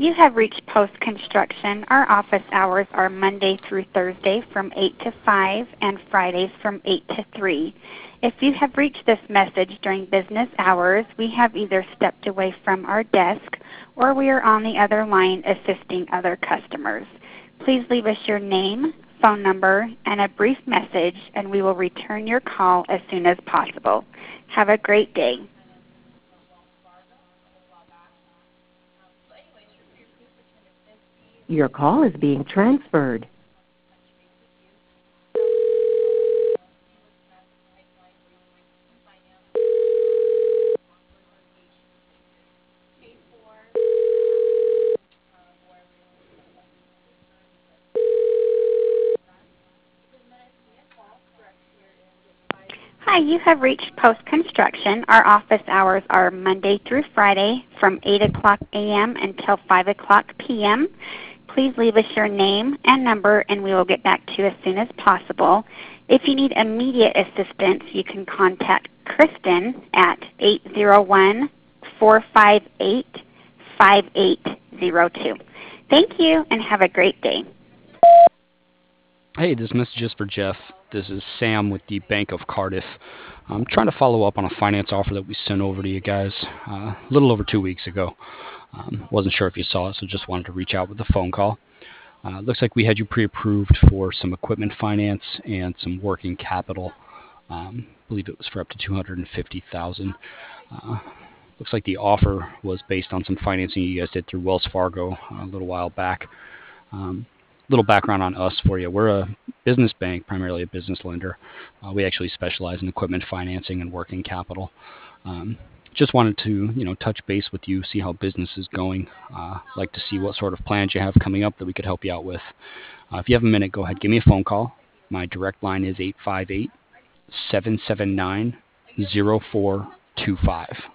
You have reached post-construction. Our office hours are Monday through Thursday from 8 to 5 and Fridays from 8 to 3. If you have reached this message during business hours, we have either stepped away from our desk or we are on the other line assisting other customers. Please leave us your name, phone number, and a brief message, and we will return your call as soon as possible. Have a great day. Your call is being transferred. Hi, you have reached post-construction. Our office hours are Monday through Friday from 8 o'clock a.m. until 5 o'clock p.m. Please leave us your name and number, and we will get back to you as soon as possible. If you need immediate assistance, you can contact Kristen at 801-458-5802. Thank you, and have a great day. Hey, this message is for Jeff. This is Sam with the Bank of Cardiff. I'm trying to follow up on a finance offer that we sent over to you guys a little over 2 weeks ago. Wasn't sure if you saw it, so just wanted to reach out with a phone call. Looks like we had you pre-approved for some equipment finance and some working capital. I believe it was for up to $250,000. Looks like the offer was based on some financing you guys did through Wells Fargo a little while back. Little background on us for you. We're a business bank, primarily a business lender. We actually specialize in equipment financing and working capital. Just wanted to, touch base with you, see how business is going. Like to see what sort of plans you have coming up that we could help you out with. If you have a minute, go ahead, give me a phone call. My direct line is 858-779-0425.